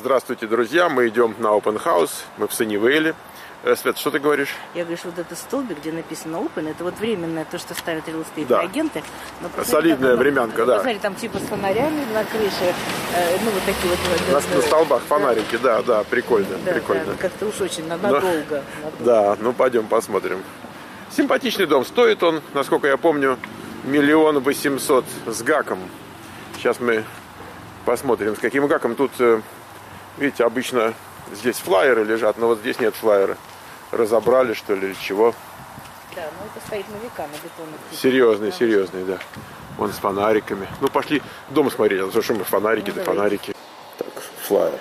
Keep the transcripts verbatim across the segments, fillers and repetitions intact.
Здравствуйте, друзья! Мы идем на Open House, мы в Саннивейле. Свет, что ты говоришь? Я говорю, что вот этот столбик, где написано Open, это вот временное то, что ставят real estate да. агенты. Солидная оно, времянка, да. Посмотри, там типа с фонарями на крыше, э, ну вот такие вот. На, на столбах фонарики, да, да, прикольно, да, прикольно. Да, как-то уж очень надолго, Но, надолго. Да, ну пойдем посмотрим. Симпатичный дом, стоит он, насколько я помню, миллион восемьсот с гаком. Сейчас мы посмотрим, с каким гаком. Тут, видите, обычно здесь флаеры лежат, но вот здесь нет флаера. Разобрали, что ли, или чего? Да, ну это стоит на века, на бетонных. Серьезный, серьезный, да. Вон с фонариками. Ну, пошли дом смотреть, а то что мы фонарики, ну, да давайте. Фонарики. Так, флаер.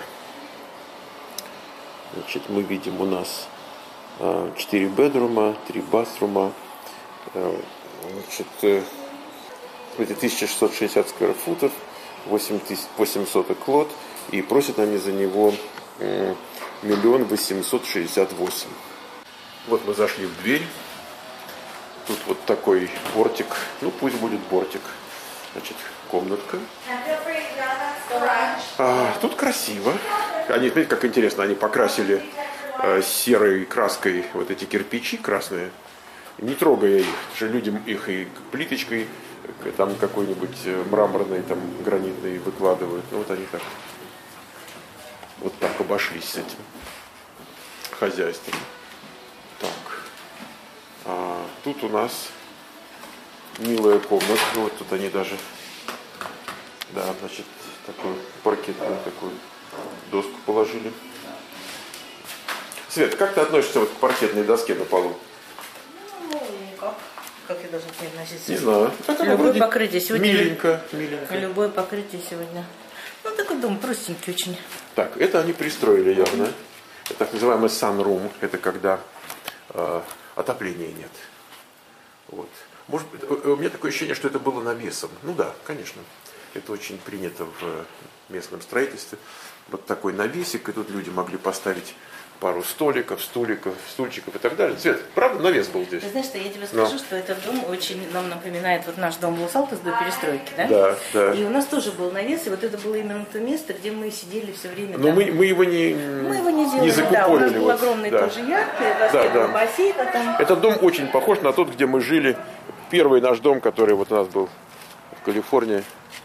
Значит, мы видим у нас четыре бедрума, три басрума. Значит, тысяча шестьсот шестьдесят скверфутов, восемь тысяч восемьсот лот. И просят они за него миллион восемьсот шестьдесят восемь. Вот мы зашли в дверь. Тут вот такой бортик. Ну, пусть будет бортик. Значит, комнатка. А, тут красиво. Они, смотрите, как интересно, они покрасили э, серой краской вот эти кирпичи красные, не трогая их. Потому что люди их и плиточкой там какой-нибудь мраморной, там гранитной выкладывают. Ну, вот они так вот так обошлись с этим хозяйством. Так. А тут у нас милая комната. Вот тут они даже, да, значит, такую паркетную такую доску положили. Свет, как ты относишься вот к паркетной доске на полу? Ну, как? Как я должна к ней относиться? Не знаю. Так любое покрытие сегодня. Миленько, миленько. Любое покрытие сегодня. Ну, такой дом простенький очень. Так, это они пристроили явно. Это так называемый sunroom. Это когда э, отопления нет. Вот. Может быть, у меня такое ощущение, что это было навесом. Ну да, конечно. Это очень принято в местном строительстве. Вот такой навесик, и тут люди могли поставить пару столиков, столиков, стульчиков и так далее. Цвет, правда, навес был здесь? Ты знаешь, что я тебе скажу, Но. что этот дом очень нам напоминает вот наш дом Лос-Алтос до перестройки, да? Да, да. И у нас тоже был навес, и вот это было именно то место, где мы сидели все время. Но мы, мы его не Мы его не делали, не да. У нас был вот. огромный да. тоже яхт, да, да. бассейн. А там... Этот дом очень похож на тот, где мы жили. Первый наш дом, который вот у нас был в Калифорнии.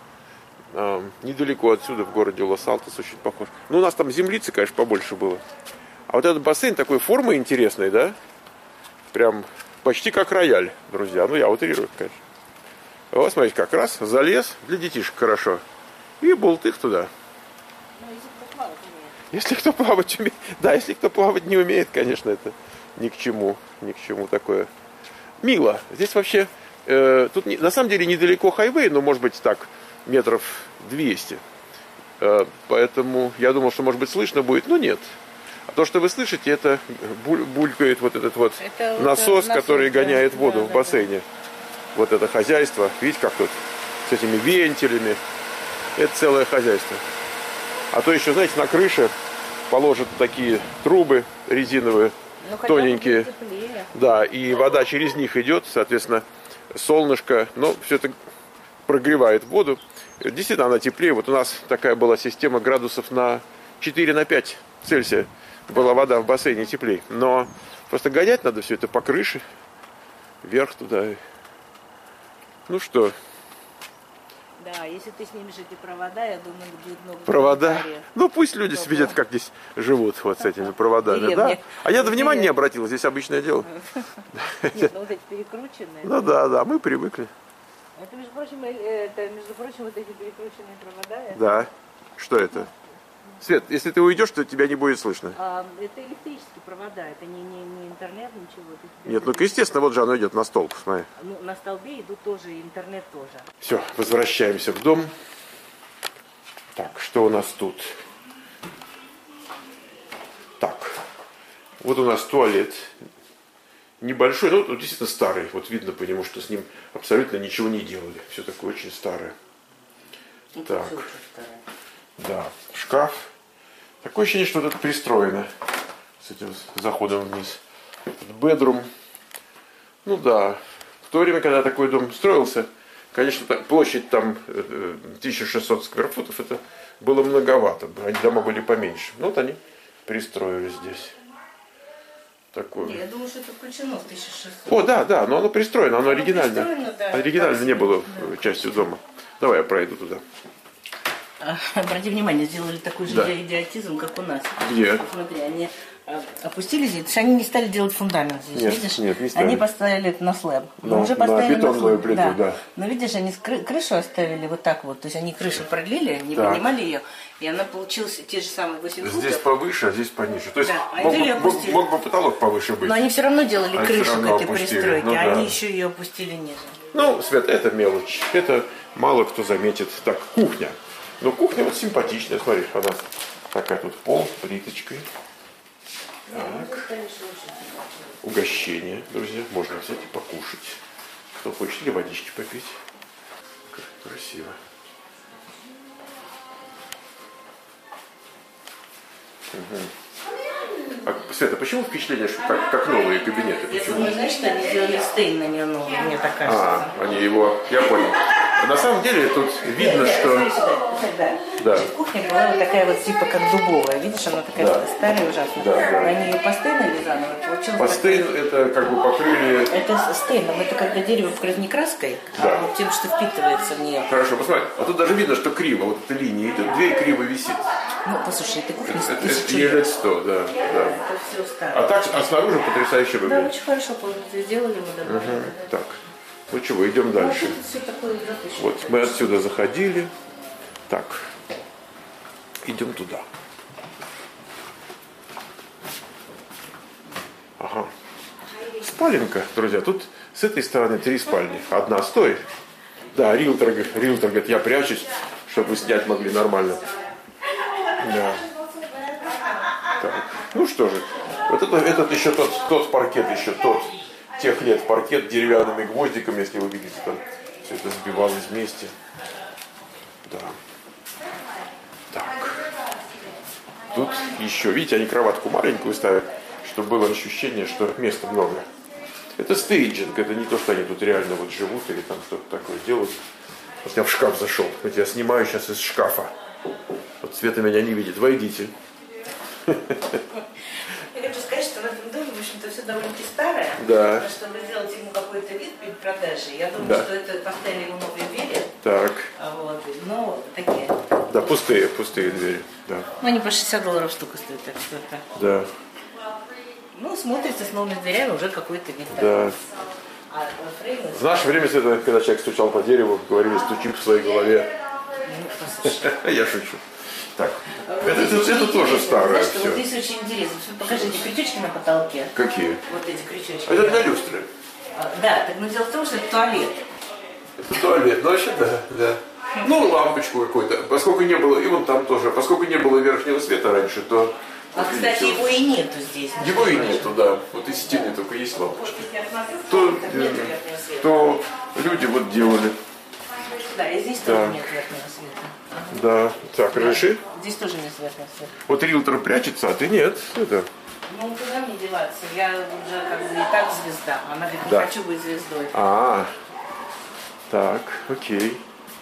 Э, недалеко отсюда, в городе Лос-Алтос, очень похож. Ну, у нас там землицы, конечно, побольше было. А вот этот бассейн такой формы интересной, да? Прям почти как рояль, друзья. Ну, я утрирую, конечно. Вот, смотрите, как раз залез, для детишек хорошо. И болтых туда. Ну, если кто плавать умеет. Если кто плавать умеет. Да, если кто плавать не умеет, конечно, это ни к чему. Ни к чему такое. Мило. Здесь вообще, э, тут не, на самом деле недалеко хайвей, но может быть так, метров двести. Э, поэтому я думал, что может быть слышно будет, но нет. А то, что вы слышите, это буль, булькает вот этот вот это насос, вот который насос, гоняет да, воду да, в бассейне. Да. Вот это хозяйство. Видите, как тут с этими вентилями. Это целое хозяйство. А то еще, знаете, на крыше положат такие трубы резиновые, ну, тоненькие. Да, и вода через них идет, соответственно, солнышко. Но все это прогревает воду. Действительно, она теплее. Вот у нас такая была система градусов на четыре на пять Цельсия. Была вода в бассейне теплее. Но просто гонять надо все это по крыше. Вверх туда. Ну что? Да, если ты снимешь эти провода, я думаю, будет много. Провода? Ну пусть люди Кто видят, как здесь живут вот с этими проводами. Да? А я-то внимания не обратил, здесь обычное дело. Нет, ну вот эти перекрученные. Ну да, да, мы привыкли. Это, между прочим, это, между прочим, вот эти перекрученные провода. Да. Что это? Свет, если ты уйдешь, то тебя не будет слышно. А, это электрические провода, это не, не, не интернет, ничего. Нет, ну естественно, вот же оно идет на столб, смотри. Ну, на столбе идут тоже, интернет тоже. Все, возвращаемся в дом. Так, что у нас тут? Так, вот у нас туалет. Небольшой, но действительно старый. Вот видно по нему, что с ним абсолютно ничего не делали. Все такое очень старое. Это так, да, шкаф. Такое ощущение, что вот это пристроено с этим заходом вниз. Бедрум. Ну да, в то время, когда такой дом строился, Конечно, так, площадь там тысяча шестьсот скверфутов, это было многовато. Они дома были поменьше. Ну вот они пристроили здесь. Такое. Я думаю, что это включено в тысяча шестьсот. О, да, да, но оно пристроено, оно, оно оригинально. Да, оригинально не было да. частью дома. Давай я пройду туда. Обрати внимание, сделали такой же да. идиотизм, как у нас. Где? Смотри, они опустили здесь, то есть они не стали делать фундамент здесь, нет, видишь? Нет, не стали. Они поставили на слэб. Но, но уже поставили на бетонную на плиту, да. да. Но видишь, они кры- крышу оставили вот так вот, то есть они крышу продлили, не так. поднимали ее, и она получилась те же самые восемь футов. Здесь повыше, а здесь пониже. То есть да. мог, мог, мог бы потолок повыше быть. Но они все равно делали они крышу равно к этой опустили. пристройке, ну, а да. они еще ее опустили ниже. Ну, Свет, это мелочь. Это мало кто заметит. Так, кухня. Но кухня вот симпатичная, смотри, она такая тут пол с плиточкой. Так. Угощение, друзья. Можно взять и покушать. Кто хочет, или водички попить. Красиво. Угу. А, Света, почему впечатление, что как, как новые кабинеты? Я Почему? думаю, знаешь, что они сделали стейн на нее новый, мне так кажется. А, они его, я понял. На самом деле тут видно, да, что... Смотри сюда, да. Да. Значит, кухня была вот такая вот типа как дубовая, видишь, она такая да. старая ужасно. Да, да. Они ее постейнили заново, получилось... Постейн так... это как бы покрыли... Это стейном, это когда дерево покрыто не краской, да. а вот тем, что впитывается в нее. Хорошо, посмотри. А тут даже видно, что криво, вот эта линия, и дверь криво висит. Ну, послушай, это кухня Это, тысячу это лет. сто, да, да. Это все старое. А так, а снаружи потрясающе Да, выглядит. очень хорошо сделали мы домой. Угу. Так, ну чего, идем дальше. Ну, все такое запущено. Вот мы отсюда заходили. Так, идем туда. Ага. Спаленка, друзья. Тут с этой стороны три спальни. Одна стой. Да, риэлтор, риэлтор говорит, я прячусь, чтобы снять могли нормально. Да. Так. Ну что же, вот это, этот еще тот, тот паркет, еще тот, тех лет паркет деревянными гвоздиками, если вы видите, там все это сбивалось вместе. Да. Так. Тут еще, видите, они кроватку маленькую ставят, чтобы было ощущение, что места много. Это стейджинг, это не то, что они тут реально вот живут или там что-то такое делают. Вот я в шкаф зашел, вот я снимаю сейчас из шкафа. Вот Света меня не видит, войдите. Я хочу сказать, что в этом доме, в общем-то, все довольно-таки старое. Да. Чтобы сделать ему какой-то вид перед продажей, я думаю, да. что это поставили ему новые двери. Так. Вот. Ну, такие. Да, пустые, пустые двери. Да. Ну, они по шестьдесят долларов штука стоят, так что это. Да. Ну, смотрится с новыми дверями уже какой-то вид. Да. А фреймы... В наше время, это, когда человек стучал по дереву, говорили, стучим в своей голове. Ну, я шучу. Так, это, это, это тоже старое все. Вот здесь очень интересно. Покажите крючочки на потолке. Какие? Вот эти крючочки. Это для люстры. Да, так, но дело в том, что это туалет. Это туалет, ну вообще да, да. Ну, лампочку какую-то. Поскольку не было, и вон там тоже, поскольку не было верхнего света раньше, то... А, вот, кстати, его и нету здесь. Его и нету, да. Вот из стены только есть лампочки. То, то люди вот делали. Да, и здесь да. тоже нет верхнего света. Ага. Да. Так, разреши? Здесь тоже нет верхнего света. Вот риэлтор прячется, а ты нет. Это. Ну, куда мне деваться? Я уже как бы и так звезда. Она говорит, не да. хочу быть звездой. А, так, окей.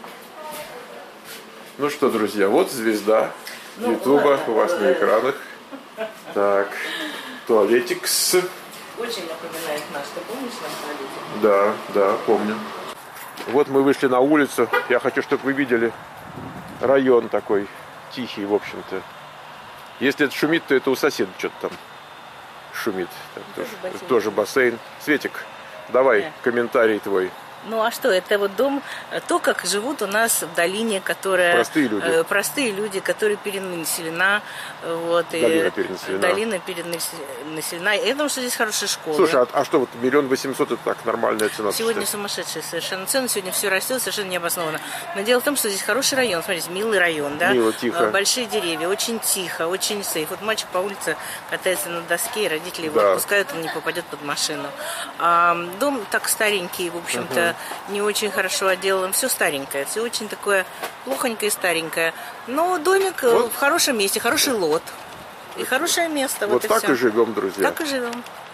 Ну что, друзья, вот звезда ну, Ютуба у вас на экранах. Так, туалетикс. Очень напоминает наш. Ты помнишь наш туалетик? Да, да, помню. Вот мы вышли на улицу. Я хочу, чтобы вы видели район такой тихий, в общем-то. Если это шумит, то это у соседа что-то там шумит. Там тоже, тоже, тоже бассейн. Светик, давай да. комментарий твой. Ну а что, это вот дом, то, как живут у нас в долине, которая... Простые люди. Э, простые люди, которые перенаселена. Вот, долина и, перенаселена. Долина перенаселена. Я думаю, что здесь хорошая школа. Слушай, а, а что, вот миллион восемьсот, это так нормальная цена? Сегодня сумасшедшая совершенно цена, сегодня все растет, совершенно необоснованно. Но дело в том, что здесь хороший район, смотрите, милый район, да? Мило, тихо. Большие деревья, очень тихо, очень сейф. Вот мальчик по улице катается на доске, и родители его да. отпускают, он не попадет под машину. А, дом так старенький, в общем-то, угу. не очень хорошо отделан, все старенькое, все очень такое плохонькое и старенькое. Но домик вот. в хорошем месте, хороший лот и хорошее место. Вот, вот так и, и живем, друзья. Так и живем.